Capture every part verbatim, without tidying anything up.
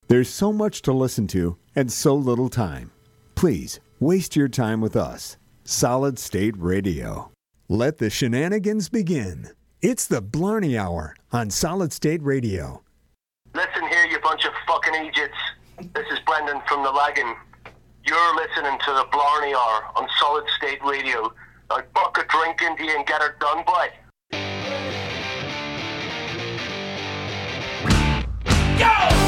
There's so much to listen to and so little time. Please, waste your time with us. Solid State Radio. Let the shenanigans begin. It's the Blarney Hour on Solid State Radio. Listen here, you bunch of fucking idiots. This is Brendan from the Lagan. You're listening to the Blarney Hour on Solid State Radio. Now buck a drink into you and get her done, boy. Go!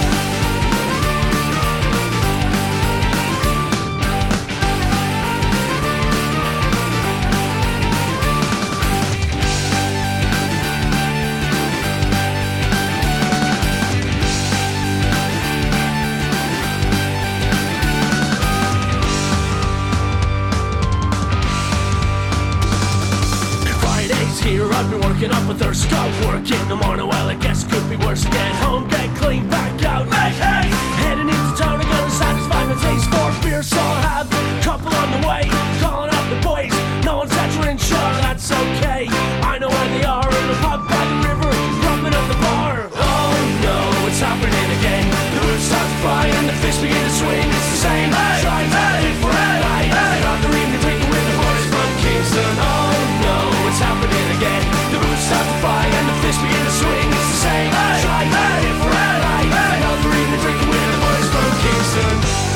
Here I've been working up a thirst, got work in the morning. Well, I guess it could be worse. Get home, get clean, back out, hey, hey. Heading into town, I'm gonna satisfy my taste for beer, so I'll have a couple on the way. Calling up the boys, no one's entering, sure, that's okay. I know where they are, in the pub by the river, rubbing up the bar. Oh no, it's happening again. The roof starts flying, the fish begin to swing. It's the same, hey, try hey, for hey, hey, hey. After evening drinking with the boys from Kingston. Oh no, it's happening again. The boots start to fly and the fish begin to swing. It's the same. Hey, try hey, for hey, hey, hey. After evening drinking with the boys from Kingston.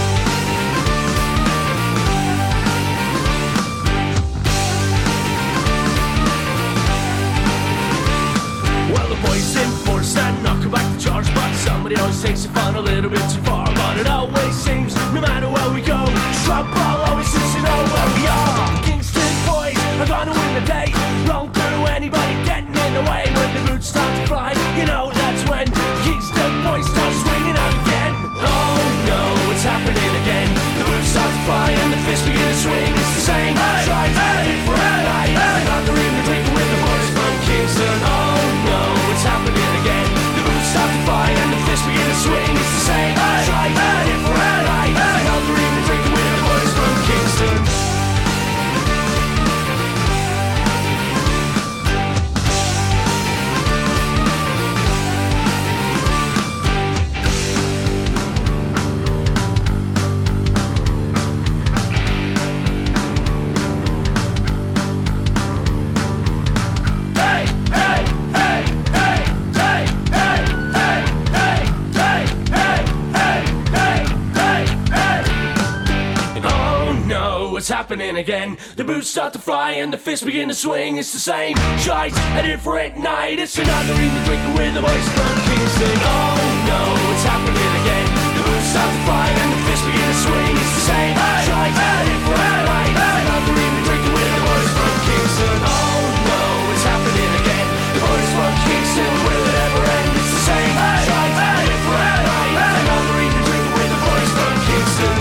Well, the boys enforce that knock back the charge, but somebody always takes it fun a little bit too far. But it always seems, no matter where we go, trouble always seems to know where we are. Kingston boys are gonna win the day. Wrong through anybody getting in the way. When the boots start to fly, you know that's when Kingston boys start swinging out again. Oh no, it's happening again. The boots start to fly and the fish begin to swing. It's the same. Hey, try hey, for hey, hey. After evening drinking with the boys from Kingston. Oh no, it's happening again. The boots start to fly and the fish begin to swing. It's the same. Hey, try hey, for hey, hey. After evening drinking with the boys from Kingston. It's happening again. The boots start to fly and the fish begin to swing. It's the same shite at different night. It's another evening drinking with the boys from Kingston. Oh no, it's happening again. The boots start to fly and the fish begin to swing. It's the same shite at different night. Another evening drinking with the boys from Kingston. Oh no, it's happening again. The boys from Kingston, will it ever end? It's the same shite at different night. Another evening drinking with the boys from Kingston.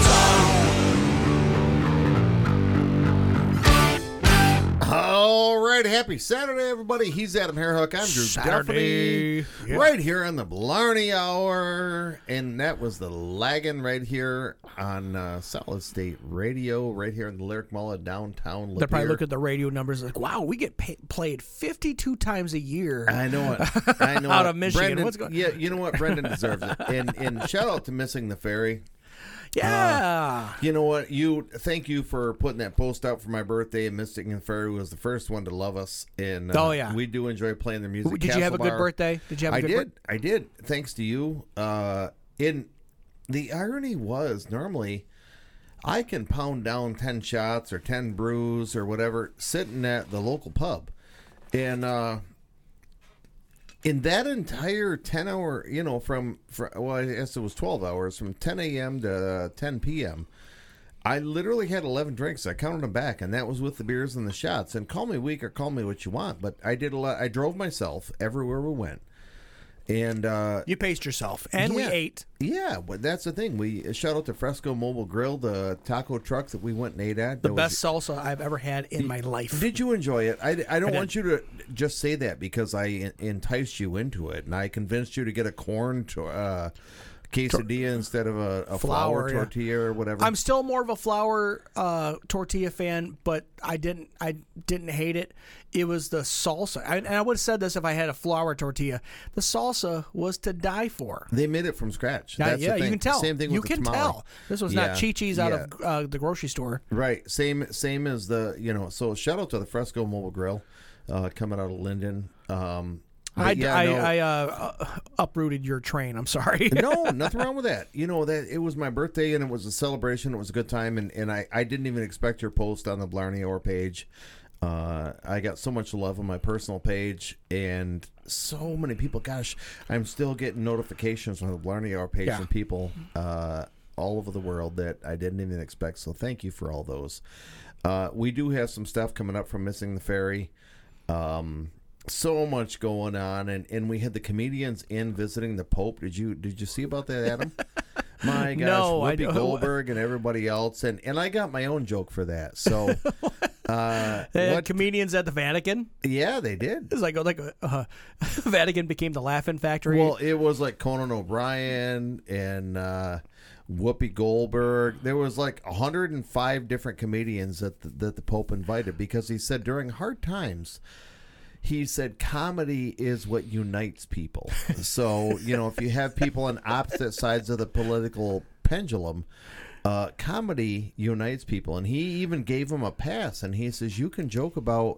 All right, happy Saturday, everybody. He's Adam Hairhook. I'm Drew Saturday. Duffy. Yeah. Right here on the Blarney Hour. And that was the Lagan right here on uh, Solid State Radio, right here in the Lyric Mall of downtown Lapeer. They probably look at the radio numbers like, wow, we get pay- played fifty-two times a year. I know it. I know out it. of Michigan. Brendan, What's going? Yeah, you know what? Brendan deserves it. And and shout out to Missing the Ferry. Yeah. Uh, you know what? You thank you for putting that post out for my birthday. And Missing the Ferry was the first one to love us. And uh, oh yeah, we do enjoy playing their music. Did Castle you have a good Bar. birthday? Did you have? A I good did. Bir- I did. Thanks to you. Uh, in the irony was normally I can pound down ten shots or ten brews or whatever sitting at the local pub, and. uh In that entire ten hour, you know, from, from, well, I guess it was twelve hours, from ten a.m. to ten p.m., I literally had eleven drinks. I counted them back, and that was with the beers and the shots. And call me weak or call me what you want, but I did a lot. I drove myself everywhere we went. And uh, you paced yourself, and yeah, we ate. Yeah, but that's the thing. We shout out to Fresco Mobile Grill, the taco truck that we went and ate at. The that best was, salsa I've ever had in my life. Did you enjoy it? I, I don't I want you to just say that because I enticed you into it, and I convinced you to get a corn to, uh, quesadilla instead of a, a flour, Flour, yeah. tortilla or whatever. I'm still more of a flour uh, tortilla fan, but I didn't I didn't hate it. It was the salsa, I, and I would have said this if I had a flour tortilla. The salsa was to die for. They made it from scratch. Now, That's yeah, the thing. you can tell. Same thing you with the can tamale. tell. This was Yeah, not Chi-Chi's out yeah. of uh, the grocery store. Right. Same same as the, you know, so shout out to the Fresco Mobile Grill uh, coming out of Linden. Um, but I, yeah, I, no, I uh, uh, uprooted your train. I'm sorry. no, nothing wrong with that. You know, that it was my birthday and it was a celebration. It was a good time. And, and I, I didn't even expect your post on the Blarney Orr page. Uh, I got so much love on my personal page and so many people. Gosh, I'm still getting notifications on the Blarney Orr page Yeah. from people uh, all over the world that I didn't even expect. So thank you for all those. Uh, we do have some stuff coming up from Missing the Ferry. Um, so much going on, and, and we had the comedians in visiting the Pope. Did you did you see about that, Adam? My gosh, No, I Whoopi don't. Goldberg and everybody else, and, and I got my own joke for that. So, uh, They had what? comedians at the Vatican. Yeah, they did. It's like like uh, Vatican became the Laughing Factory. Well, it was like Conan O'Brien and uh, Whoopi Goldberg. There was like one hundred five different comedians that the, that the Pope invited because he said during hard times, he said comedy is what unites people. So, you know, if you have people on opposite sides of the political pendulum, uh, comedy unites people. And he even gave them a pass. And he says, you can joke about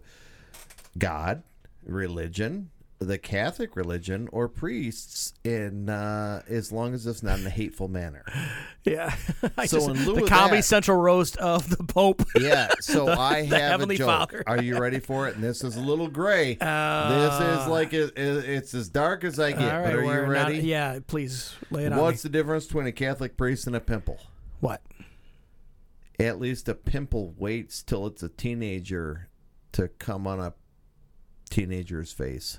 God, religion, the Catholic religion, or priests, in uh, as long as it's not in a hateful manner. yeah. I So just- in lieu the of Comedy that- Central roast of the Pope. Yeah, so The- I the have Heavenly a joke. Father. Are you ready for it? And this is a little gray. Uh, this is like it, it, it's as dark as I get. All right, but are you we're not- ready? yeah, please lay it on What's me. the difference between a Catholic priest and a pimple? What? At least a pimple waits till it's a teenager to come on a teenager's face.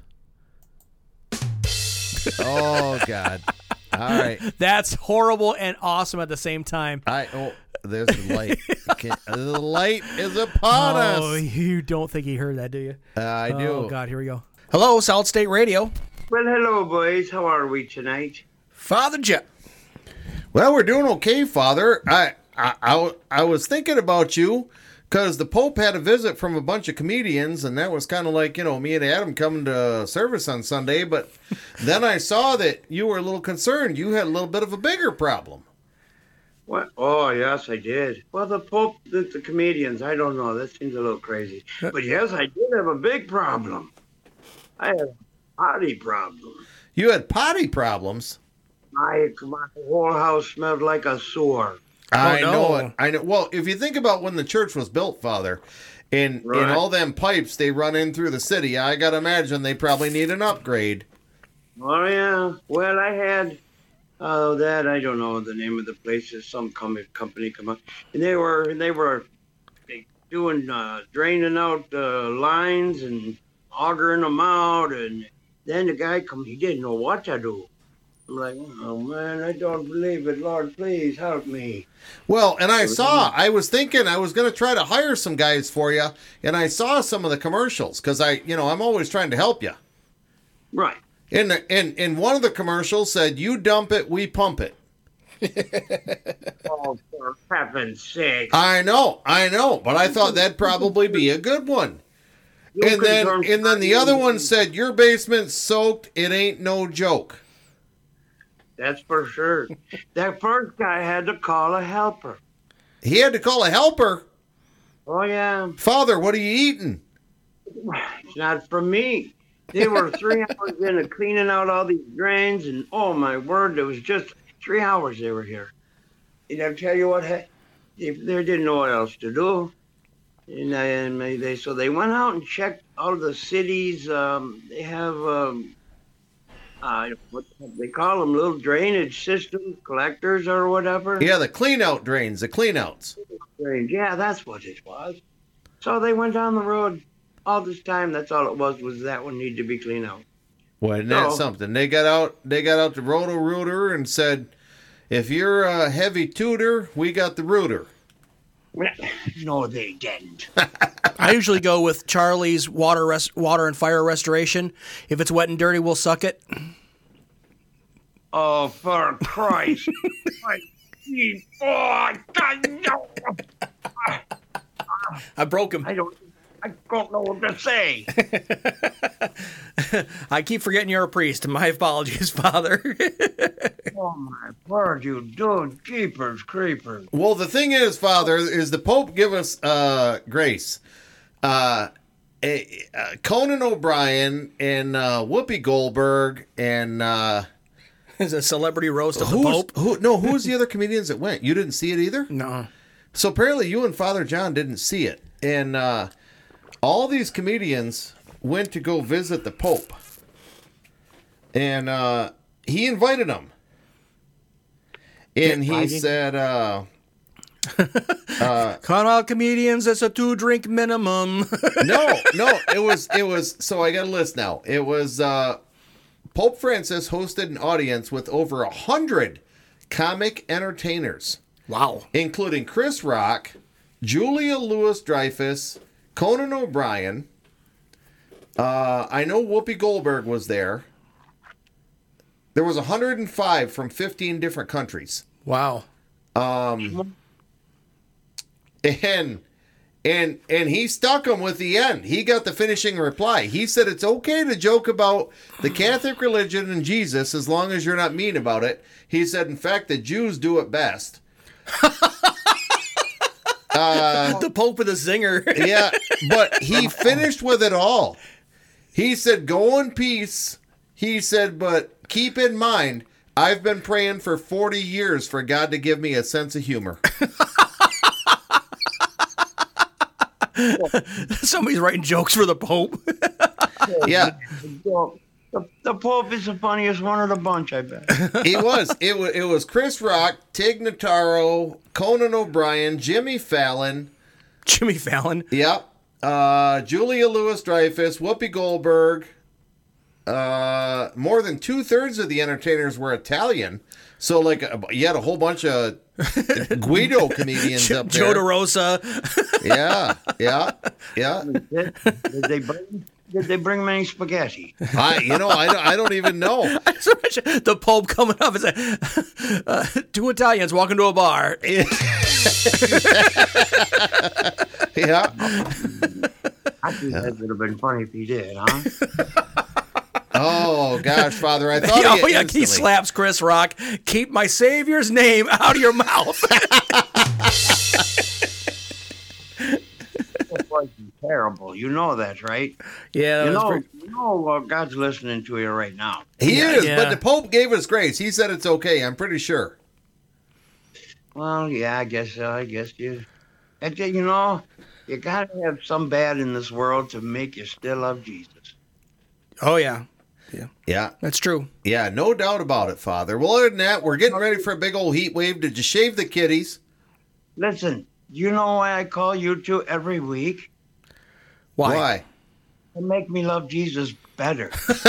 Oh God! All right, That's horrible and awesome at the same time. I oh there's the light. Can, the light is upon Oh, us. you don't think he heard that, do you? Uh, I do. Oh, God, here we go. Hello, Solid State Radio. Well, hello, boys. How are we tonight? Father Jeff. Well, we're doing okay, Father. I I, I, I was thinking about you because the Pope had a visit from a bunch of comedians, and that was kind of like, you know, me and Adam coming to service on Sunday. But then I saw that you were a little concerned. You had a little bit of a bigger problem. What? Oh, yes, I did. Well, the Pope, the, the comedians, I don't know. That seems a little crazy. But yes, I did have a big problem. I had a potty problem. You had potty problems. My, my whole house smelled like a sewer. I no. know it. I know. Well, if you think about when the church was built, Father, and Right. and all them pipes they run in through the city, I gotta imagine they probably need an upgrade. Oh, yeah. Well, I had, uh, that, I don't know the name of the place. There's some com- company come up. And they were, they were they doing, uh, draining out uh, lines and augering them out. And then the guy come, he didn't know what to do. I'm like, oh, man, I don't believe it. Lord, please help me. Well, and I saw, I was thinking I was going to try to hire some guys for you, and I saw some of the commercials because I, you know, I'm always trying to help you. Right. And and and one of the commercials said, "You dump it, we pump it." Oh, for heaven's sake. I know, I know, but I thought that'd probably be a good one. You And could then turn- and then the other one said, "Your basement's soaked. It ain't no joke." That's for sure. That first guy had to call a helper. He had to call a helper. Oh, yeah. Father, what are you eating? It's not for me. They were three hours into cleaning out all these drains, and oh my word, it was just three hours they were here. And I'll tell you what, they, they didn't know what else to do. And, and they, they so they went out and checked all of the cities. Um, they have um, uh, what they call them, little drainage systems, collectors or whatever. Yeah, the clean out drains, the clean outs. Drains. Yeah, that's what it was. So they went down the road. All this time, that's all it was, was that one needed to be cleaned out. Well, isn't that No. something? They got out they got out the roto-rooter and said, if you're a heavy tutor, we got the rooter. No, they didn't. I usually go with Charlie's water rest, water and fire restoration. If it's wet and dirty, we'll suck it. Oh, for Christ. My teeth. Oh, God, no. I broke him. I don't, I don't know what to say. I keep forgetting you're a priest. My apologies, Father. Oh, my word, you do. Jeepers creepers. Well, the thing is, Father, is the Pope give us uh, grace. Uh, a, uh, Conan O'Brien and uh, Whoopi Goldberg and uh, It's a celebrity roast of the who's, Pope. who? No, who was the other comedians that went? You didn't see it either? No. So apparently you and Father John didn't see it. And uh, all these comedians went to go visit the Pope. And uh, he invited them. And he Invited? said, uh, Come out, comedians. It's a two-drink minimum. no, no, it was, it was, so I got a list now. It was uh, Pope Francis hosted an audience with over a hundred comic entertainers, Wow. including Chris Rock, Julia Louis-Dreyfus, Conan O'Brien. Uh, I know Whoopi Goldberg was there. There was one hundred five from fifteen different countries. Wow. Um, and and and he stuck him with the end. He got the finishing reply. He said it's okay to joke about the Catholic religion and Jesus as long as you're not mean about it. He said, in fact, the Jews do it best. The Pope with a zinger. Yeah, but he finished with it all. He said, go in peace. He said, but keep in mind, I've been praying for forty years for God to give me a sense of humor. Somebody's writing jokes for the Pope. Yeah, The, the Pope is the funniest one of the bunch, I bet. he was. It was. It was Chris Rock, Tig Notaro, Conan O'Brien, Jimmy Fallon. Jimmy Fallon. Yep. Uh, Julia Louis-Dreyfus, Whoopi Goldberg. Uh, more than two thirds of the entertainers were Italian. So, like, uh, you had a whole bunch of Guido comedians up Joe there. DeRosa. Yeah, yeah, yeah. Did, did they bring? Did they bring many spaghetti? I, you know, I, don't- I don't even know. The Pope coming up and saying, uh, two Italians walking to a bar. Yeah. I think that would have been funny if he did, huh? Oh gosh, Father, I thought Oh, of you yeah, he instantly. slaps Chris Rock. Keep my Savior's name out of your mouth. That was terrible. You know that, right? Yeah, that You was know, pretty- you know uh, God's listening to you right now. He Yeah, is, yeah. but the Pope gave us grace. He said it's okay. I'm pretty sure. Well, yeah, I guess so. I guess you. And, you know, you got to have some bad in this world to make you still love Jesus. Oh, yeah. Yeah, That's true. yeah, no doubt about it, Father. Well, other than that, we're getting ready for a big old heat wave. Did you shave the kitties? Listen, you know why I call you two every week? Why? Why? To make me love Jesus better.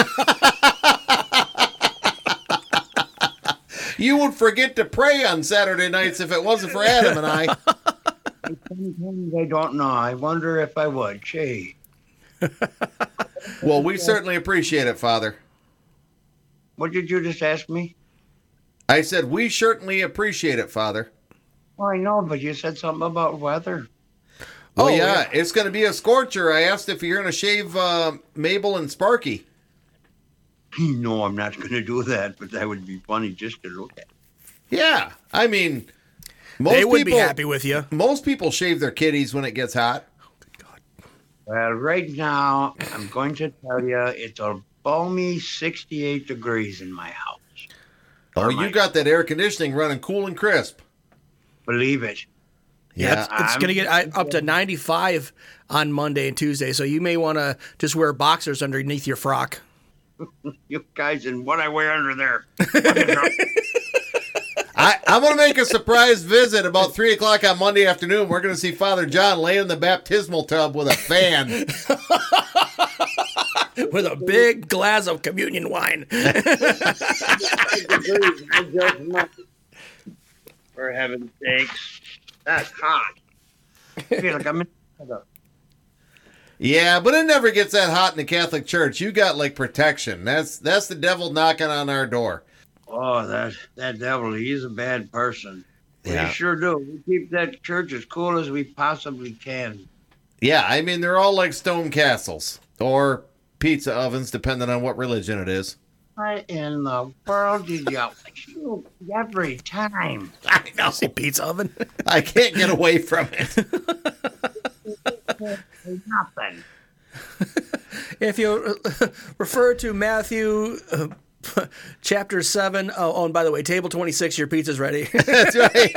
You would forget to pray on Saturday nights if it wasn't for Adam and I. Sometimes I don't know. I wonder if I would. Gee. Well, we certainly appreciate it, Father. What did you just ask me? I said we certainly appreciate it, Father. Oh, I know, but you said something about weather. Oh, Oh, yeah, yeah. it's going to be a scorcher. I asked if you're going to shave uh, Mabel and Sparky. No, I'm not going to do that, but that would be funny just to look at. Yeah, I mean, most They would people, be happy with you. Most people shave their kitties when it gets hot. Well, right now, I'm going to tell you it's a balmy sixty-eight degrees in my house. Oh, Or you my- got that air conditioning running cool and crisp. Believe it. Yeah, it's, it's I'm- going to get I- up to ninety-five on Monday and Tuesday, so you may want to just wear boxers underneath your frock. You guys and what I wear under there. I, I'm going to make a surprise visit about three o'clock on Monday afternoon. We're going to see Father John lay in the baptismal tub with a fan. With a big glass of communion wine. For heaven's sakes. That's hot. I feel like I'm in the Yeah, but it never gets that hot in the Catholic Church. You got like protection. That's that's the devil knocking on our door. Oh, that that devil, he's a bad person. Yeah. We sure do. We keep that church as cool as we possibly can. Yeah, I mean, they're all like stone castles or pizza ovens, depending on what religion it is. What in the world did you shoot every time? I know. See pizza oven. I can't get away from it. Nothing. If you uh, refer to Matthew uh, chapter seven, oh, oh, and by the way, table twenty-six, your pizza's ready. That's right.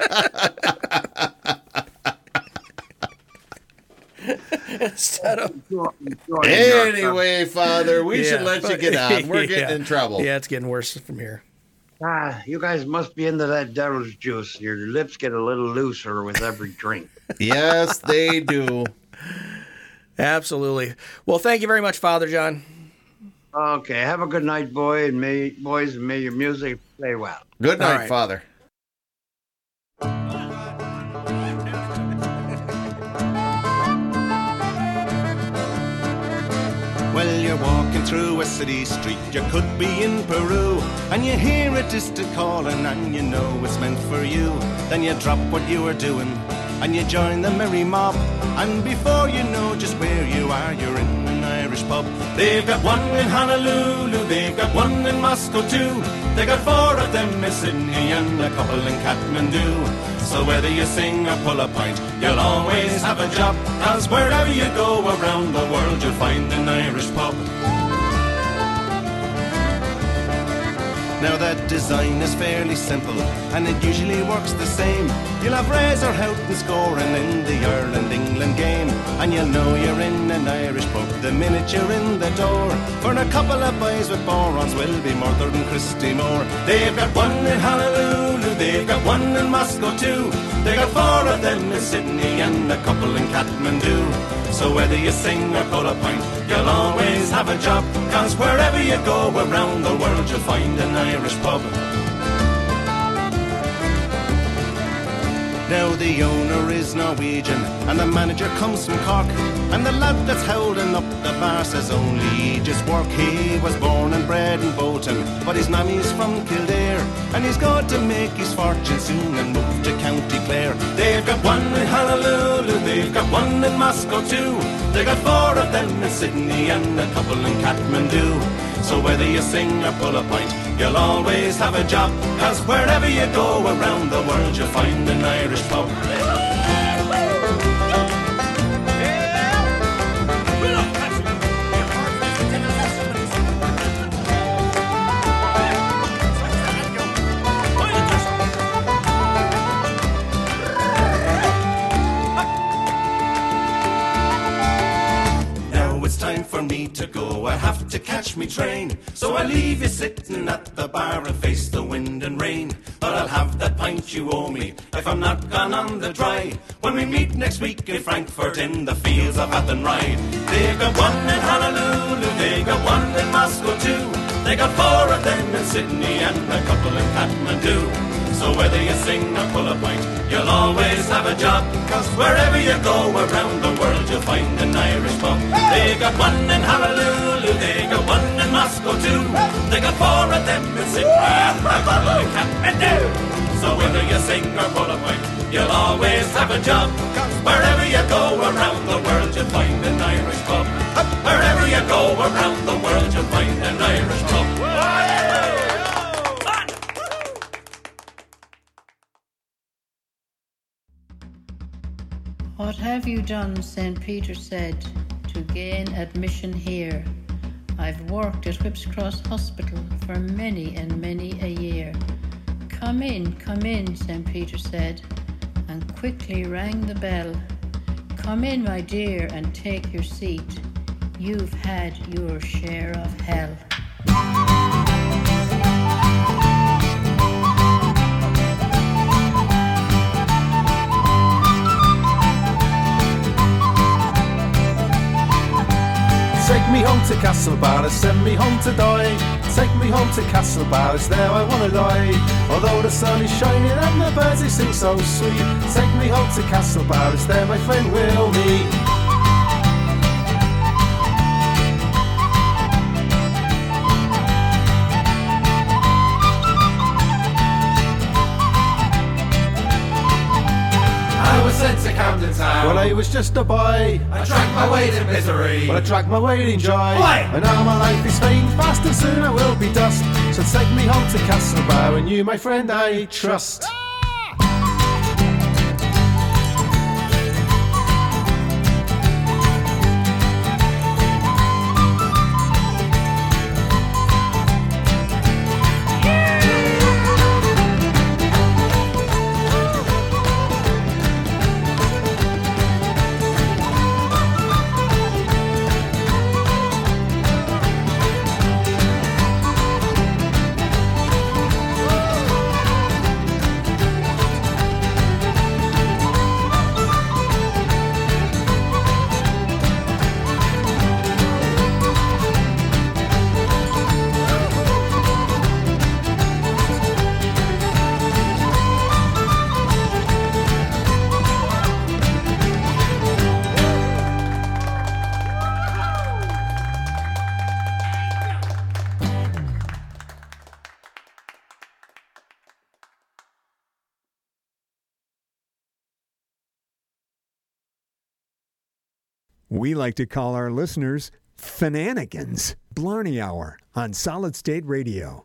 Instead of Anyway, Father, we should Yeah, let you but- get on. We're getting yeah. in trouble. Yeah, it's getting worse from here. Ah, you guys must be into that devil's juice. Your lips get a little looser with every drink. Yes, they do. Absolutely. Well, thank you very much, Father John. Okay, have a good night, boy, and may boys, and may your music play well. Good night, All right. Father. Well, you're walking through a city street, you could be in Peru, and you hear a distant calling, and you know it's meant for you. Then you drop what you were doing, and you join the merry mob, and before you know just where you are, you're in an Irish pub. They've got one in Honolulu, they've got one in Moscow too. They got four of them in Sydney and a couple in Kathmandu. So whether you sing or pull a pint, you'll always have a job, 'cause wherever you go around the world, you'll find an Irish pub. Now that design is fairly simple, and it usually works the same. You'll have Razor Houghton scoring in the Ireland-England game, and you'll know you're in an Irish pub the minute you're in the door. For a couple of boys with borons will be Murther and Christy Moore. They've got one in Honolulu, they've got one in Moscow too. They got four of them in Sydney and a couple in Kathmandu. So whether you sing or pull a pint, you'll always have a job, 'cause wherever you go around the world, you'll find an Irish pub. Now the owner is Norwegian, and the manager comes from Cork, and the lad that's holding up the bar says only he just work. He was born and bred in Bolton, but his mammy's from Kildare, and he's got to make his fortune soon and move to County Clare. They've got one in Honolulu, they've got one in Moscow too. They got four of them in Sydney and a couple in Kathmandu. So whether you sing or pull a pint, you'll always have a job, 'cause wherever you go around the world, you'll find an Irish pub. Time for me to go, I have to catch me train. So I leave you sitting at the bar and face the wind and rain. But I'll have that pint you owe me if I'm not gone on the dry, when we meet next week in Frankfurt in the fields of Athenride. They've got one in Honolulu, they've got one in Moscow too. They got four of them in Sydney and a couple in Kathmandu. So whether you sing or pull a pint, you'll always have a job, 'cause wherever you go around the world, you'll find an Irish pub. They got one in Honolulu, they got one in Moscow too. They got four of them in Sydney and a couple in Kathmandu. So whether you sing or pull a pint, you'll always have a job, 'cause wherever you go around the world, you'll find an Irish pub. Wherever you go around the world, you'll find an Irish pub. What have you done, Saint Peter said, to gain admission here? I've worked at Whipps Cross Hospital for many and many a year. Come in, come in, Saint Peter said, and quickly rang the bell. Come in, my dear, and take your seat. You've had your share of hell. Take me home to Castlebar, send me home to die. Take me home to Castlebar, it's there I wanna lie. Although the sun is shining and the birds they sing so sweet, take me home to Castlebar, it's there my friend will meet. to Camden Town. When I was just a boy, I drank my weight in misery. but I drank my weight in joy. Aye. And now my life is fading fast and soon I will be dust. So take me home to Castlebar and you, my friend, I trust. We like to call our listeners Fananigans. Blarney Hour on Solid State Radio.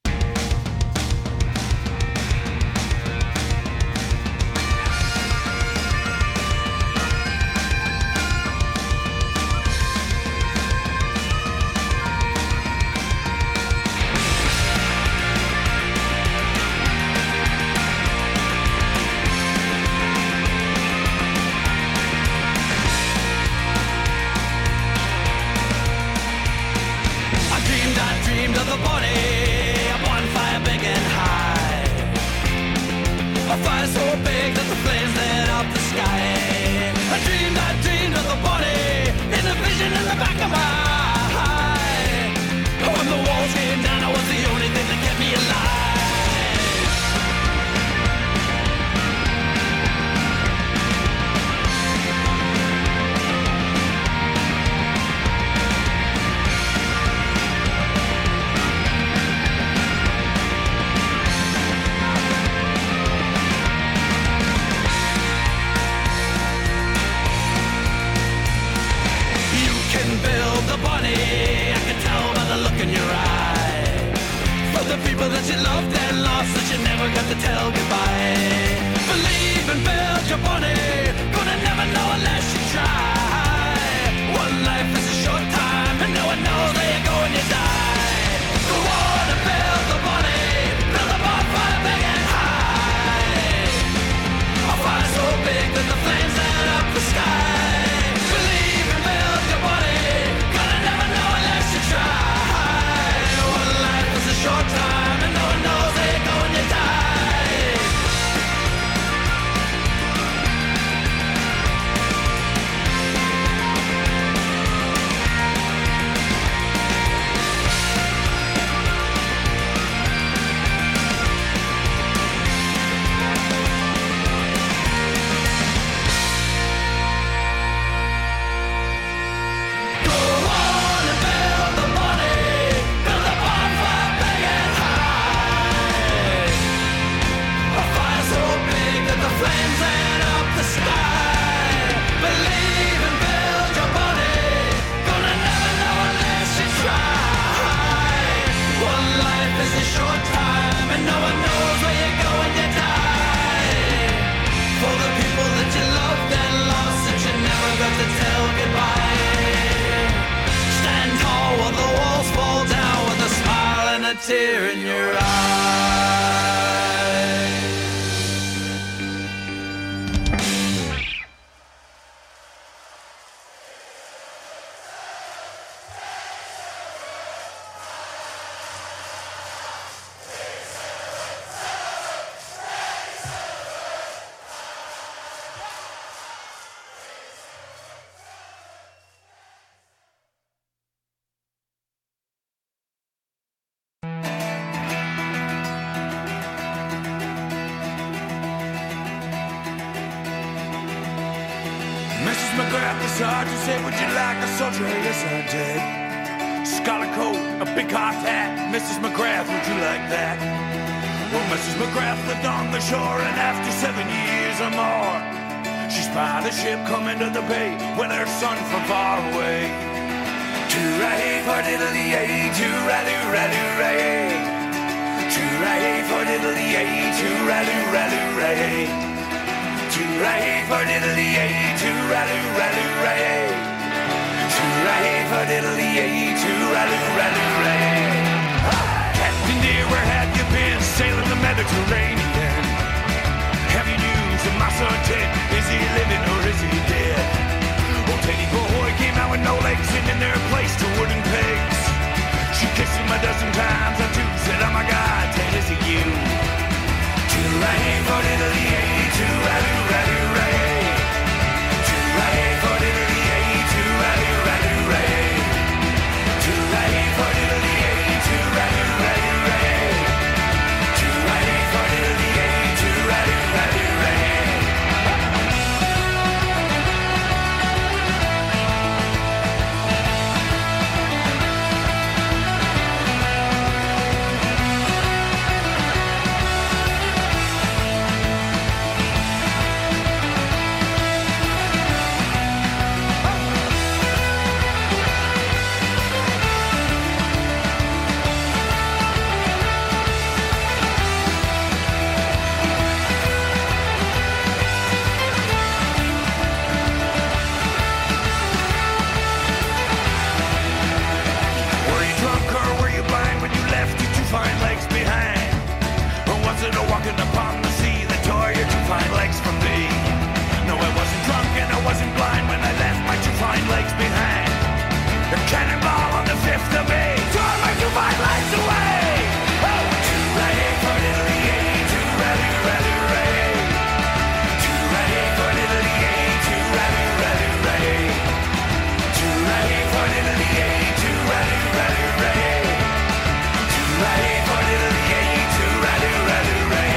Tear in your eye. Missus McGrath, the sergeant said, would you like a soldier? Yes, I did. Scarlet coat, a big hard hat. Missus McGrath, would you like that? Well, Missus McGrath lived on the shore, and after seven years or more, She spied a ship coming to the bay with her son from far away. Toorah for diddly-ay, toorah-doo-rah-doo-ray. Toorah for diddly-ay, toorah-doo-rah-doo-ray. Toorah for diddly-ay, toorah-doo-rah-doo-ray. Toorah for diddly-ay, toorah-doo-rah-doo-ray. Captain dear, where have you been sailing the Mediterranean? Have you news of my son Ted? Is he living or is he dead? Old Teddy boy came out with no legs and in their place to wooden pegs. She kissed him a dozen times and two said, oh my God, Ted, is it you? Toorah for diddly-ay, toorah-doo-rah-doo-ray. Toorah for diddly-ay, toorah-doo-rah-doo-ray. Toorah for diddly-ay, toorah-doo-rah-doo-ray. Toorah for diddly-ay, toorah-doo-rah-doo-ray. Were you drunk or were you blind when you left your two fine legs behind? Or was it a walking upon the sea that tore your two fine legs from me? No, I wasn't drunk and I wasn't blind when I left my two fine legs behind. The cannonball on the fifth of May tore my two fine legs away. Oh, toorah for diddly-ay, toorah-doo-rah-doo-ray. Toorah for diddly-ay, toorah-doo-rah-doo-ray. Toorah for diddly-ay, toorah-doo-rah-doo-ray. Toorah for diddly-ay, toorah-doo-rah-doo-ray.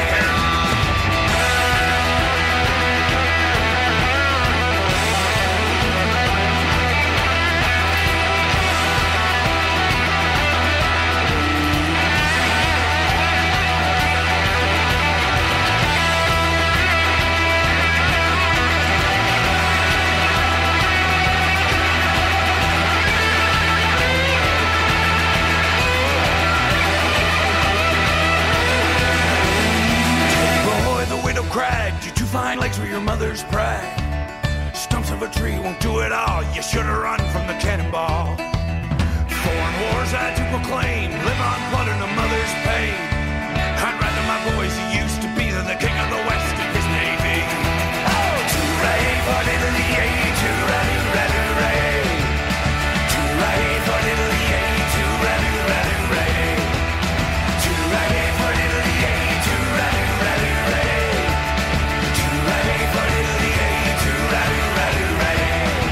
Boy, the widow cried, your two fine legs were your mother's pride. Stumps of a tree won't do it all, you should have run from the cannonball. Foreign wars I to proclaim, live on blood and a mother's pain. I'd rather my boys who used to be the king of the west of his navy. Oh, toorah for diddly-ay, toorah-doo-rah-doo-ray. Toorah for diddly-ay, toorah-doo-rah-doo-ray. Toorah for diddly-ay, toorah-doo-rah-doo-ray. Toorah for diddly-ay, toorah-doo-rah-doo-ray.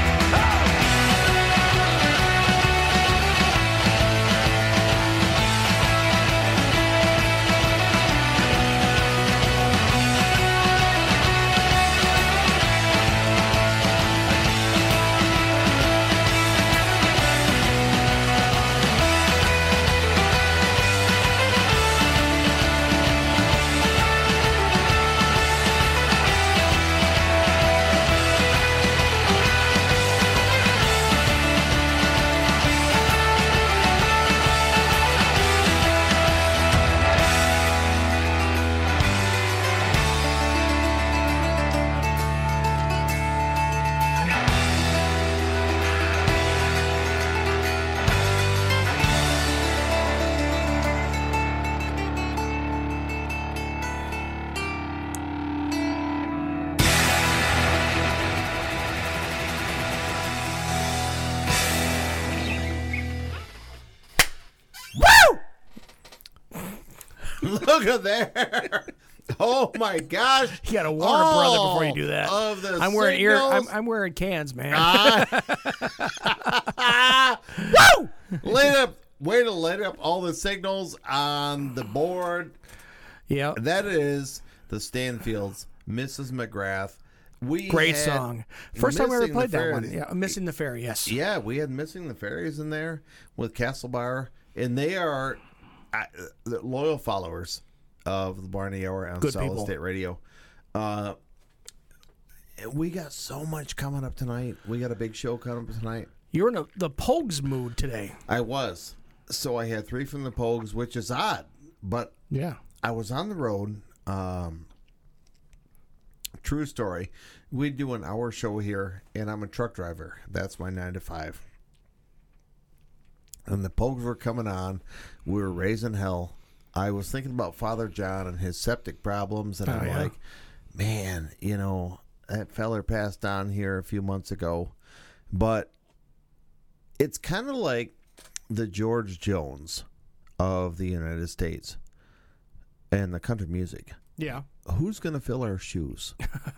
Look at there. Oh my gosh! You got to warn a brother All before you do that. Of the I'm wearing ear. I'm, signals. I'm wearing cans, man. Woo! Light up. Way to light up all the signals on the board. Yeah, That is the Stanfields, Missus McGrath. We great had song. First time we ever Missing the played that Ferry. one. Yeah, Missing the Ferry. Yes. Yeah, we had Missing the Fairies in there with Castlebar, and they are uh, loyal followers of the Barney Hour on Good Solid people. State Radio. Uh, we got so much coming up tonight. We got a big show coming up tonight. You're in a, the Pogues mood today. I was. So I had three from the Pogues, which is odd. But yeah, I was on the road. Um, true story. We do an hour show here, and I'm a truck driver. That's my nine to five. And the Pogues were coming on. We were raising hell. I was thinking about Father John and his septic problems, and Oh, I'm yeah. like, man, you know, that feller passed on here a few months ago. But it's kind of like the George Jones of the United States and the country music. Yeah. Who's going to fill our shoes?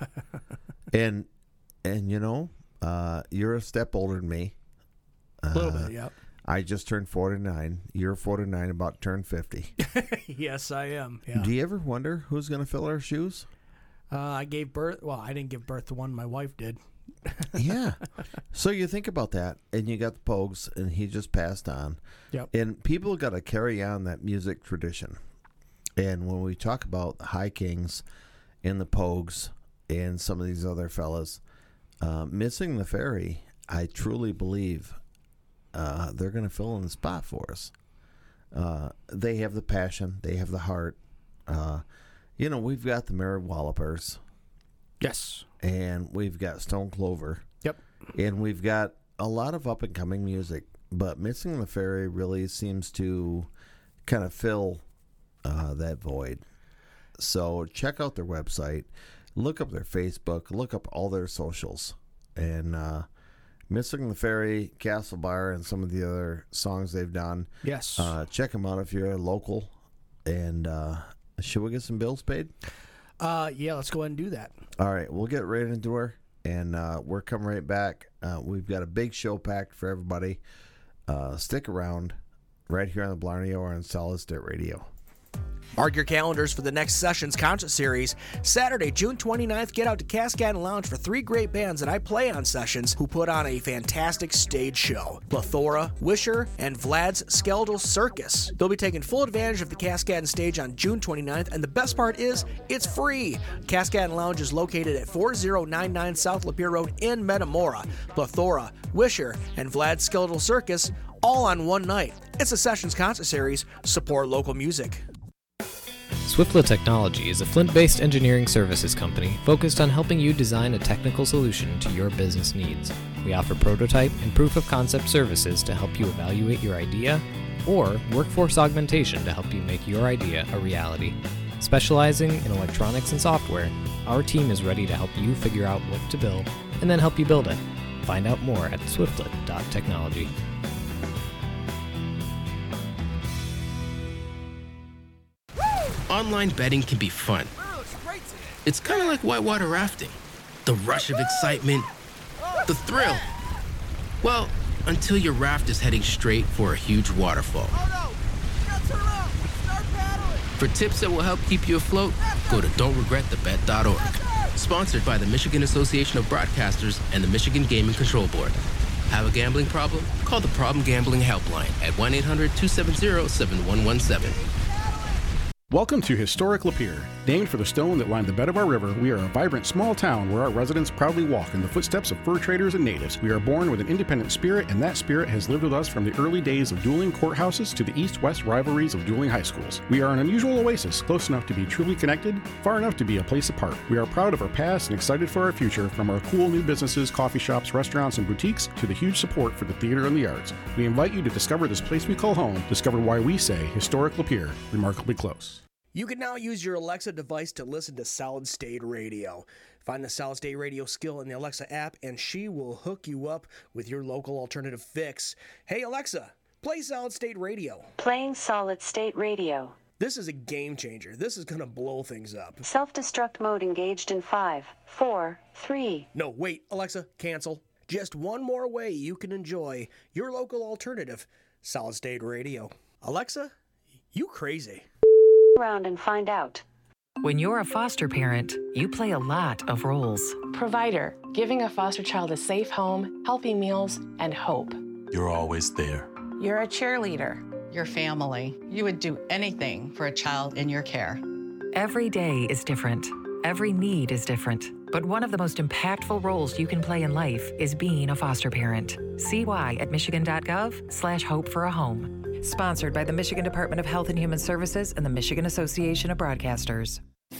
and, and you know, uh, you're a step older than me. A little Uh, bit, yep. I just turned forty-nine. You're forty-nine, about to turn fifty. Yes, I am. Yeah. Do you ever wonder who's going to fill our shoes? Uh, I gave birth. Well, I didn't give birth to one. My wife did. Yeah. So you think about that, and you got the Pogues, and he just passed on. Yep. And people got to carry on that music tradition. And when we talk about the High Kings and the Pogues and some of these other fellas, uh, Missing the Ferry, I truly believe uh, they're going to fill in the spot for us. Uh, they have the passion. They have the heart. Uh, you know, we've got the Mary Wallopers. Yes. And we've got Stone Clover. Yep. And we've got a lot of up-and-coming music. But Missing the Ferry really seems to kind of fill uh, that void. So check out their website. Look up their Facebook. Look up all their socials. And uh, Missing the Ferry, Castle Bar, and some of the other songs they've done. Yes. Uh, check them out if you're local. And uh, should we get some bills paid? Uh, yeah, let's go ahead and do that. All right, we'll get right into her, and uh, we're coming right back. Uh, we've got a big show packed for everybody. Uh, stick around right here on the Blarney Hour on Solid State Radio. Mark your calendars for the next Sessions concert series. Saturday, June twenty-ninth, get out to Cascade Lounge for three great bands that I play on Sessions who put on a fantastic stage show. Plethora, Wisher, and Vlad's Skeldal Circus. They'll be taking full advantage of the Cascade stage on June twenty-ninth, and the best part is, it's free. Cascade Lounge is located at four oh nine nine South Lapeer Road in Metamora. Plethora, Wisher, and Vlad's Skeldal Circus, all on one night. It's a Sessions concert series. Support local music. Swiftlet Technology is a Flint-based engineering services company focused on helping you design a technical solution to your business needs. We offer prototype and proof of concept services to help you evaluate your idea, or workforce augmentation to help you make your idea a reality. Specializing in electronics and software, our team is ready to help you figure out what to build and then help you build it. Find out more at swiftlet dot technology. Online betting can be fun. It's kind of like whitewater rafting. The rush of excitement, the thrill. Well, until your raft is heading straight for a huge waterfall. For tips that will help keep you afloat, go to don't regret the bet dot org. Sponsored by the Michigan Association of Broadcasters and the Michigan Gaming Control Board. Have a gambling problem? Call the Problem Gambling Helpline at one eight hundred two seven zero seven one one seven. Welcome to Historic Lapeer. Named for the stone that lined the bed of our river, we are a vibrant small town where our residents proudly walk in the footsteps of fur traders and natives. We are born with an independent spirit, and that spirit has lived with us from the early days of dueling courthouses to the east-west rivalries of dueling high schools. We are an unusual oasis, close enough to be truly connected, far enough to be a place apart. We are proud of our past and excited for our future, from our cool new businesses, coffee shops, restaurants, and boutiques, to the huge support for the theater and the arts. We invite you to discover this place we call home, discover why we say Historic Lapeer, remarkably close. You can now use your Alexa device to listen to Solid State Radio. Find the Solid State Radio skill in the Alexa app, and she will hook you up with your local alternative fix. Hey, Alexa, play Solid State Radio. Playing Solid State Radio. This is a game changer. This is going to blow things up. Self-destruct mode engaged in five, four, three. No, wait, Alexa, cancel. Just one more way you can enjoy your local alternative, Solid State Radio. Alexa, you crazy. Around and find out. When you're a foster parent, you play a lot of roles. Provider, giving a foster child a safe home, healthy meals, and hope. You're always there. You're a cheerleader. Your family. You would do anything for a child in your care. Every day is different. Every need is different, but one of the most impactful roles you can play in life is being a foster parent. See why at michigan.gov slash hope for a home. Sponsored by the Michigan Department of Health and Human Services and the Michigan Association of Broadcasters.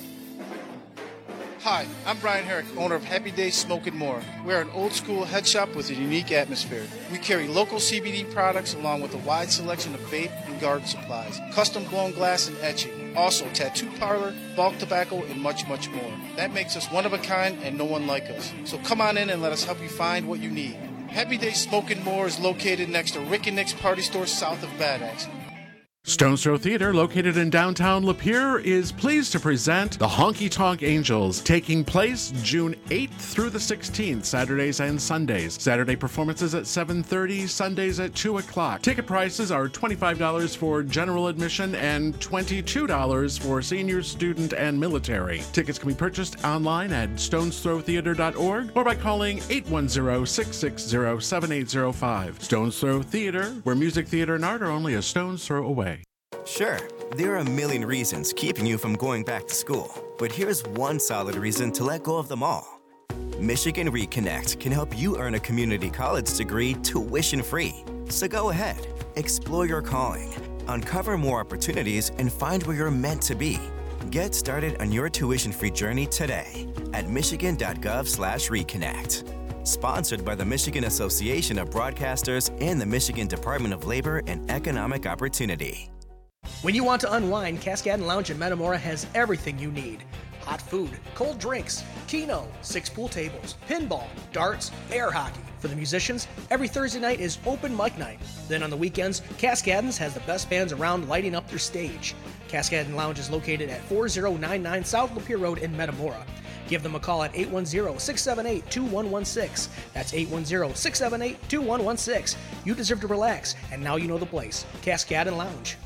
Hi, I'm Brian Herrick, owner of Happy Days Smoke and More. We're an old-school head shop with a unique atmosphere. We carry local C B D products along with a wide selection of vape and garden supplies, custom-blown glass and etching, also tattoo parlor, bulk tobacco, and much, much more. That makes us one of a kind and no one like us. So come on in and let us help you find what you need. Happy Days Smoke and More is located next to Rick and Nick's Party Store south of Bad Axe. Stone's Throw Theater, located in downtown Lapeer, is pleased to present the Honky Tonk Angels, taking place June eighth through the sixteenth, Saturdays and Sundays. Saturday performances at seven thirty, Sundays at two o'clock. Ticket prices are twenty-five dollars for general admission and twenty-two dollars for senior, student, and military. Tickets can be purchased online at stones throw theater dot org or by calling eight one zero, six six zero, seven eight zero five. Stone's Throw Theater, where music, theater, and art are only a stone's throw away. Sure, there are a million reasons keeping you from going back to school, but here's one solid reason to let go of them all. Michigan Reconnect can help you earn a community college degree tuition-free. So go ahead, explore your calling, uncover more opportunities, and find where you're meant to be. Get started on your tuition-free journey today at michigan.gov slash reconnect. Sponsored by the Michigan Association of Broadcasters and the Michigan Department of Labor and Economic Opportunity. When you want to unwind, Cascadon Lounge in Metamora has everything you need. Hot food, cold drinks, keno, six pool tables, pinball, darts, air hockey. For the musicians, every Thursday night is open mic night. Then on the weekends, Cascadon's has the best bands around lighting up their stage. Cascadon Lounge is located at four oh nine nine South Lapeer Road in Metamora. Give them a call at eight one zero, six seven eight, two one one six. That's eight one zero, six seven eight, two one one six. You deserve to relax, and now you know the place. Cascadon Lounge.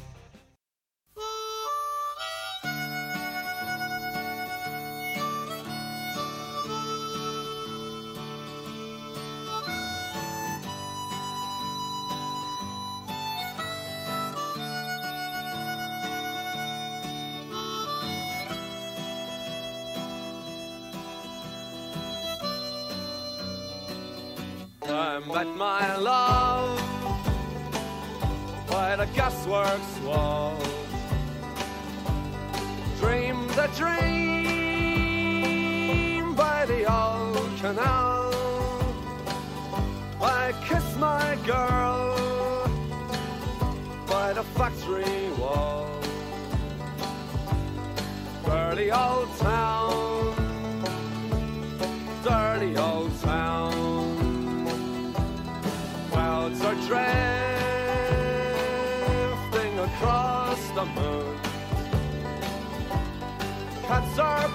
I met my love by the gasworks wall. Dreamed a dream by the old canal. I kissed my girl by the factory wall. Dirty old town, dirty old town. Clouds are drifting across the moon. Cats are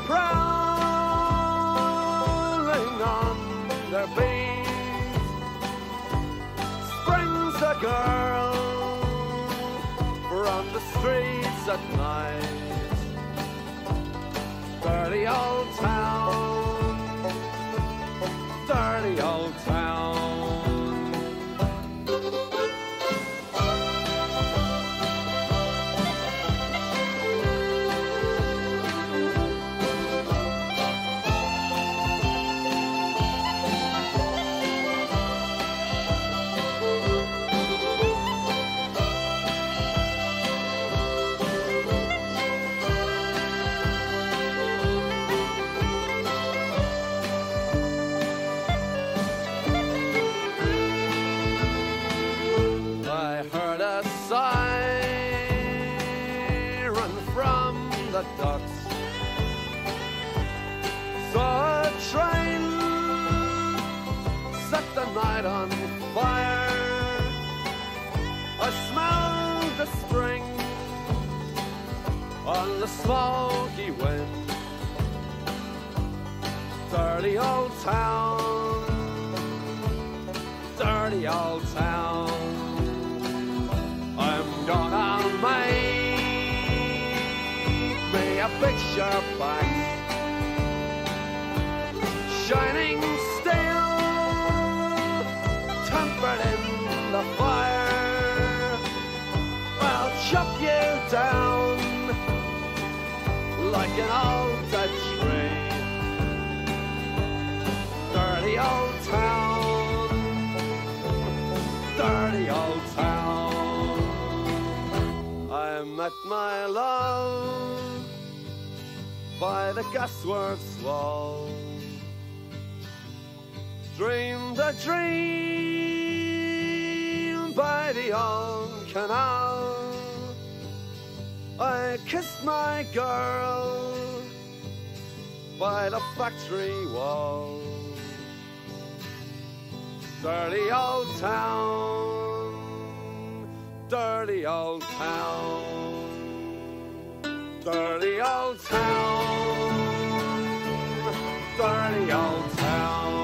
prowling on their beat. Springs a girl from the streets at night. Dirty old town, dirty old town. Ducks. Saw a train set the night on fire. I smelled the spring on the smoky wind. Dirty old town, dirty old town. I'm gonna make a picture box, shining steel, tempered in the fire. I'll chop you down like an old Dutch train. my love by the gasworks wall. Dreamed a dream by the old canal. I kissed my girl by the factory wall. Dirty old town, dirty old town, dirty old town, dirty old town.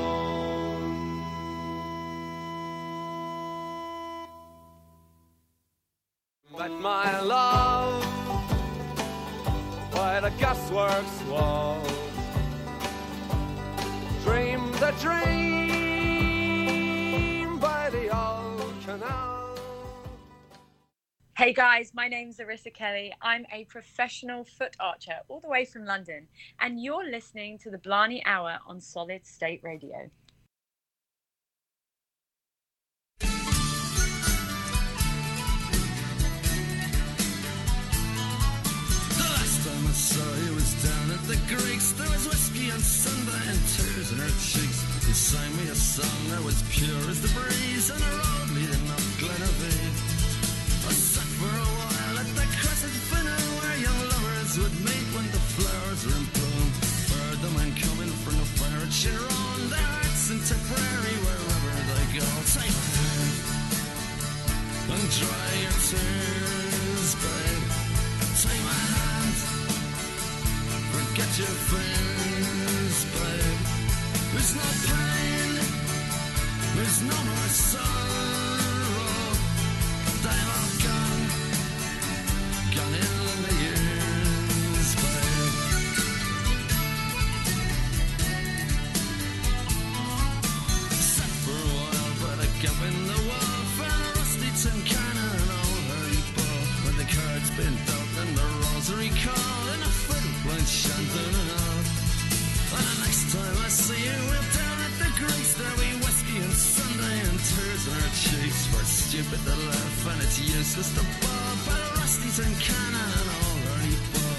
Met my love by the gasworks wall. Dreamed a dream by the old canal. Hey guys, my name's Arissa Kelly. I'm a professional foot archer all the way from London, and you're listening to the Blarney Hour on Solid State Radio. I saw you was down at the Greeks. There was whiskey and Sunday and tears in her cheeks. You sang me a song that was pure as the breeze, and a road leading up Glenavee. I sat for a while at the Crescent Finner, where young lovers would meet when the flowers were in bloom. Heard the men coming from the fire at Chiron, their hearts in Tipperary, wherever they go. Take my hand and dry your tears, babe. Take my hand, forget your fears, babe. There's no pain, there's no more sorrow. They've all gone, gone in the years, babe. Sat for a while by the gap in the wall, found a rusty tin can and an old hurry ball. When the cards been dealt and the rosary call, and a fiddle playing chanting and all. And the next time I see you, we're down at the Greeks. There'll be whiskey and Sunday and tears in our cheeks. We're stupid to laugh and it's useless to bawl, by the rusty tin can and an old hurry ball.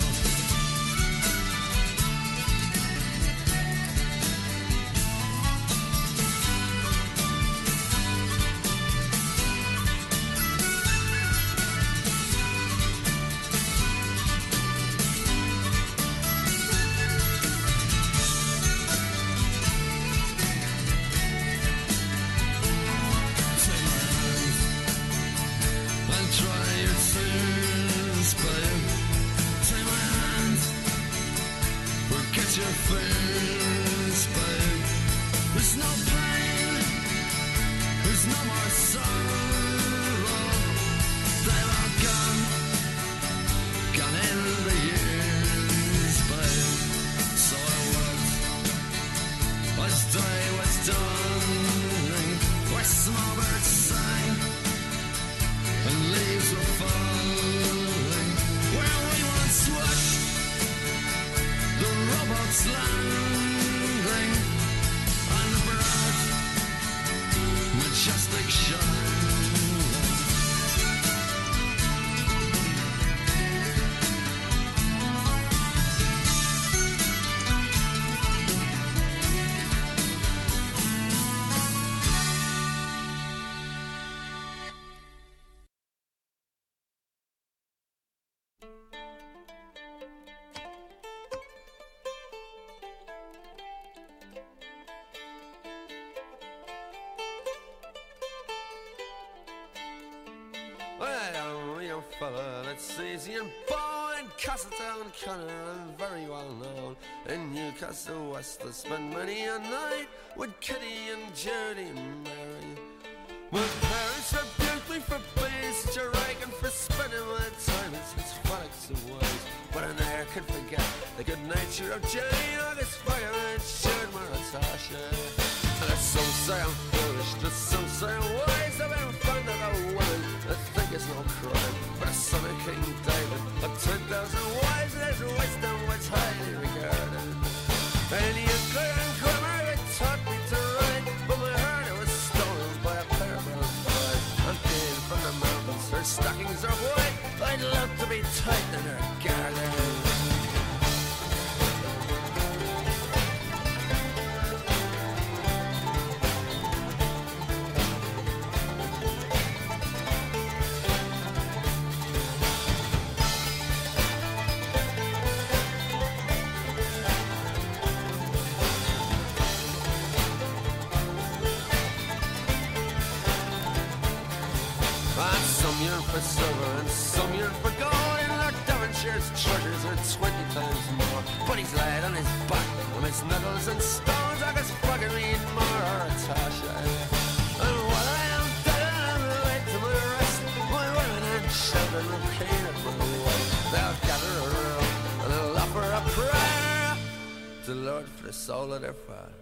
Fella that's easy and born in Castletown, Canada, and very well known in Newcastle West. I spent many a night with Kitty and Judy and Mary. My parents rebuked me for being such a rake and for spending my time in such frolics of ways. But I never can forget the good nature of Jane, August Fire and shared my Natasha. And there's some say I'm foolish, there's some say I'm wise. I've been fond of a woman I think it's no crime, but a son of King David of ten thousand wives, there's wisdom which highly regarded. And you couldn't grammar, it taught me to write, but my heart it was stolen by a pair of brown flies. I'm dead from the mountains, her stockings are white, I'd love to be tight for silver and some years for gold. In Lord Devonshire's treasures are twenty times more. But he's laid on his back amidst metals and stones like his fucking read more or a Tasha. And while I am dead and laid to my rest, my women and children will clean up my way. They'll gather around and they'll offer a prayer to the Lord for the soul of their father.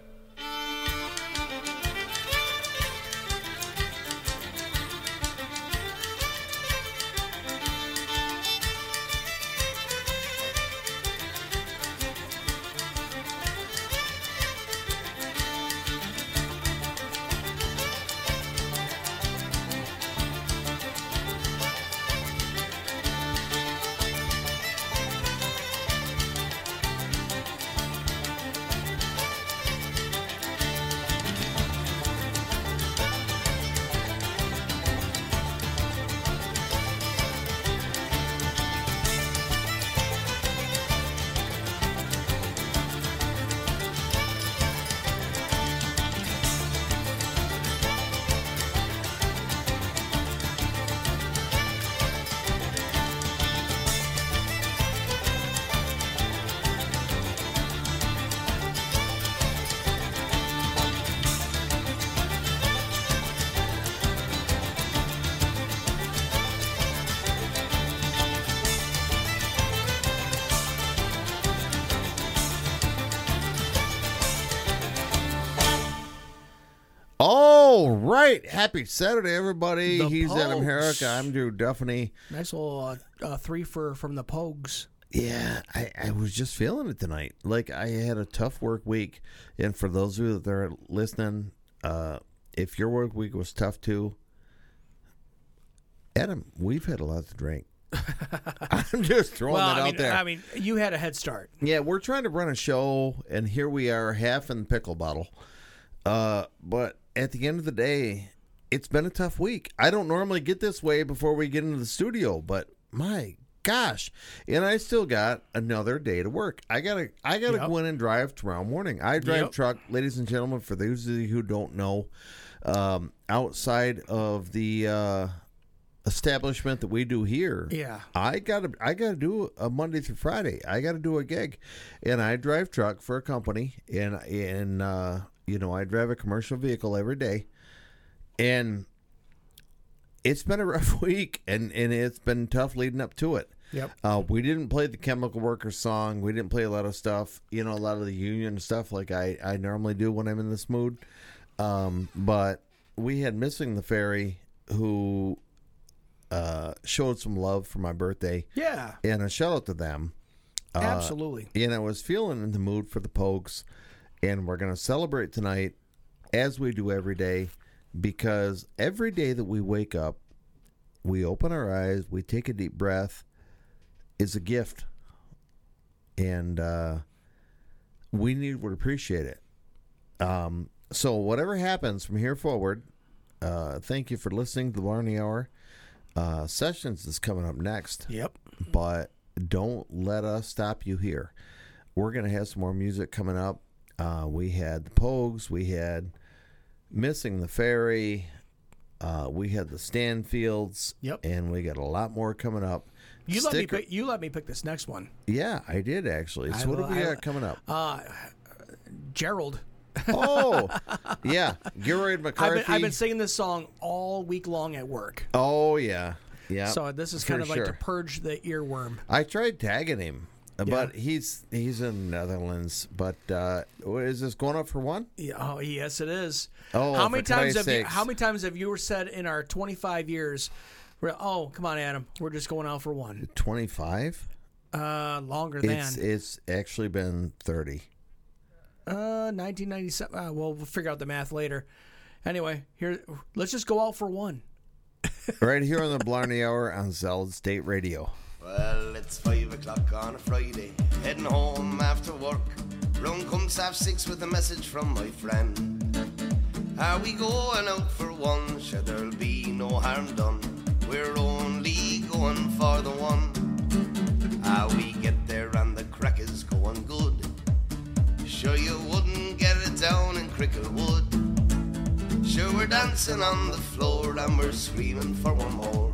All right. Happy Saturday, everybody. The He's Adam Pogues. Herrick. I'm Drew Duffany. Nice little uh, uh, three for from the Pogues. Yeah, I, I was just feeling it tonight. Like, I had a tough work week. And for those of you that are listening, uh, if your work week was tough too, Adam, we've had a lot to drink. I'm just throwing well, that I out mean, there. I mean, you had a head start. Yeah, we're trying to run a show, and here we are, half in the pickle bottle. Uh, but at the end of the day, it's been a tough week. I don't normally get this way before we get into the studio, but my gosh. And I still got another day to work. I gotta I gotta Yep. go in and drive tomorrow morning. I drive Yep. truck, ladies and gentlemen, for those of you who don't know, um, outside of the uh establishment that we do here. Yeah. I gotta I gotta do a Monday through Friday. I gotta do a gig. And I drive truck for a company, and and uh you know, I drive a commercial vehicle every day. And it's been a rough week, and, and it's been tough leading up to it. Yep. Uh, we didn't play the Chemical Workers song. We didn't play a lot of stuff, you know, a lot of the union stuff like I, I normally do when I'm in this mood. Um, but we had Missing the Ferry, who uh, showed some love for my birthday. Yeah. And a shout out to them. Uh, Absolutely. And I was feeling in the mood for the Pogues. And we're going to celebrate tonight, as we do every day, because every day that we wake up, we open our eyes, we take a deep breath, is a gift. And uh, we need to appreciate it. Um, so whatever happens from here forward, uh, thank you for listening to the Blarney Hour. Uh, Sessions is coming up next. Yep. But don't let us stop you here. We're going to have some more music coming up. Uh, we had the Pogues. We had Missing the Ferry. Uh, we had the Stanfields. Yep. And we got a lot more coming up. You let me Sticker- pick, you let me pick this next one. Yeah, I did actually. So I what do will- we I- got coming up? Uh, Gerald. Oh, yeah. Gilroy McCarthy. I've been, I've been singing this song all week long at work. Oh, yeah. Yeah. So this is for kind of like sure. to purge the earworm. I tried tagging him, Yeah. but he's he's in the Netherlands. But uh, what is this going up for one? Yeah, oh, yes, it is. Oh, how for many times Christ's have you? sakes. How many times have you said in our twenty-five years? We're, oh, come on, Adam. We're just going out for one. twenty-five? Uh, longer It's than it's actually been thirty. uh nineteen ninety-seven. Uh, well, we'll figure out the math later. Anyway, here, let's just go out for one. Right here on the Blarney Hour on Solid State Radio. Well, it's five o'clock on a Friday, heading home after work. Round comes half six with a message from my friend. Are we going out for one? Sure, there'll be no harm done. We're only going for the one. Ah, we get there and the crack is going good. Sure you wouldn't get it down in Cricklewood. Sure we're dancing on the floor and we're screaming for one more.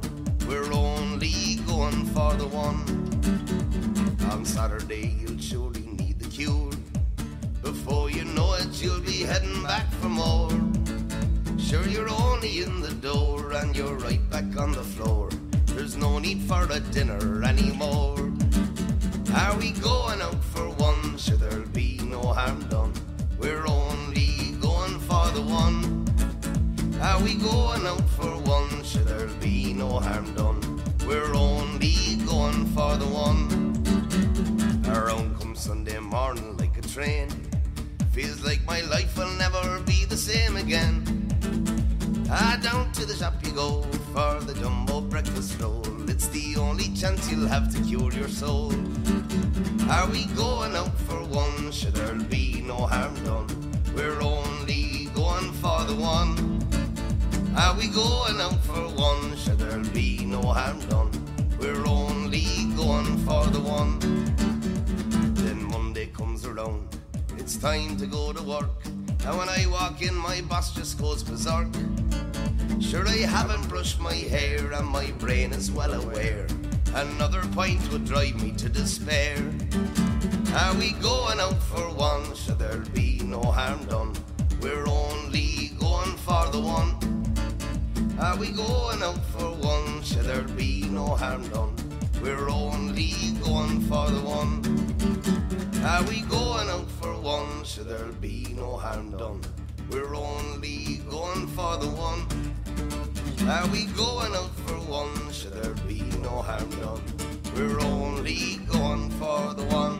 we're only going for the one. On Saturday you'll surely need the cure. Before you know it you'll be heading back for more. Sure, you're only in the door and you're right back on the floor. There's no need for a dinner anymore. Are we going out for one? Sure, there'll be no harm done. We're only going for the one. Are we going out for one? Sure, there'll be no harm done. We're only going for the one. Around come Sunday morning like a train. Feels like my life will never be the same again. Ah, down to the shop you go for the jumbo breakfast roll. It's the only chance you'll have to cure your soul. Are we going out for one? Sure, there'll be no harm done. We're only going for the one. Are we going out for one? Sure, there'll be no harm done. We're only going for the one. Then Monday comes around, it's time to go to work. And when I walk in, my boss just goes berserk. Sure, I haven't brushed my hair and my brain is well aware. Another pint would drive me to despair. Are we going out for one? Sure, there'll be no harm done. We're only going for the one. Are we going out for one? Sure, there'll be no harm done. We're only going for the one. Are we going out for one? Sure, there'll be no harm done. We're only going for the one. Are we going out for one? Sure, there'll be no harm done. We're only going for the one.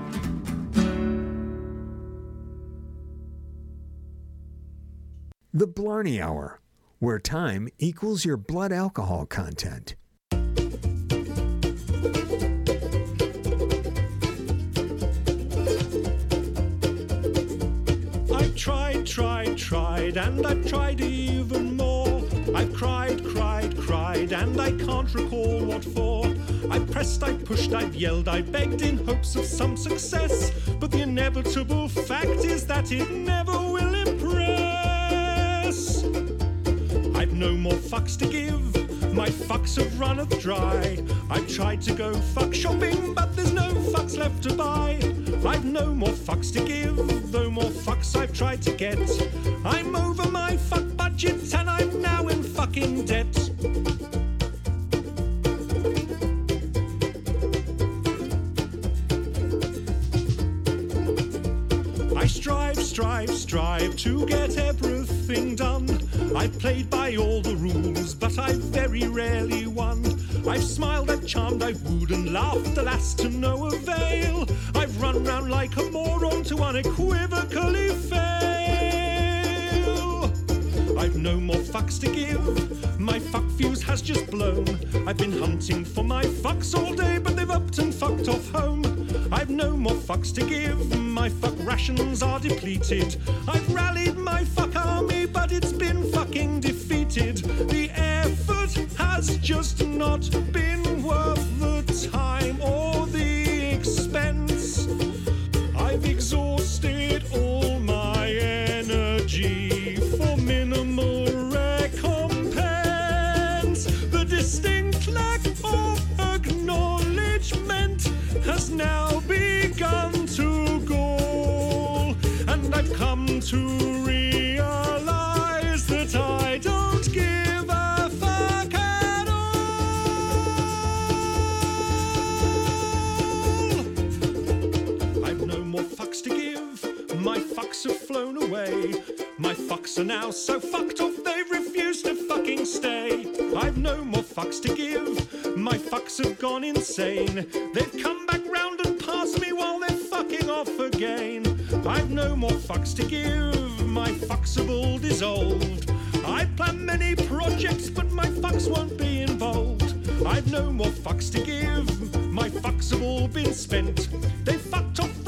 The Blarney Hour, where time equals your blood alcohol content. I've tried, tried, tried, and I've tried even more. I've cried, cried, cried, and I can't recall what for. I've pressed, I've pushed, I've yelled, I've begged in hopes of some success. But the inevitable fact is that it never will impress. I've no more fucks to give, my fucks have runneth dry. I've tried to go fuck shopping, but there's no fucks left to buy. I've no more fucks to give, though more fucks I've tried to get. I'm over my fuck budget and I'm now in fucking debt. I strive, strive, strive to get everything done. I've played by all the rules, but I've very rarely won. I've smiled, I've charmed, I've wooed and laughed, alas to no avail. I've run round like a moron to unequivocally fail. I've no more fucks to give, my fuck fuse has just blown. I've been hunting for my fucks all day, but they've upped and fucked off home. I've no more fucks to give, my fuck rations are depleted. I've rallied my fuck army, but it's been fucking defeated. The effort has just not been worth the time or the expense. I've exhausted all my energy for minimal recompense. The distinct lack of acknowledgement has now begun to gall, and I've come to realize that I don't give a fuck at all. I've no more fucks to give, my fucks have flown away. My fucks are now so fucked off they refuse to fucking stay. I've no more fucks to give, my fucks have gone insane. They've come back round and past me while they're fucking off again. I've no more fucks to give, my fucks have all dissolved. I plan many projects, but my fucks won't be involved. I've no more fucks to give, my fucks have all been spent. They fucked off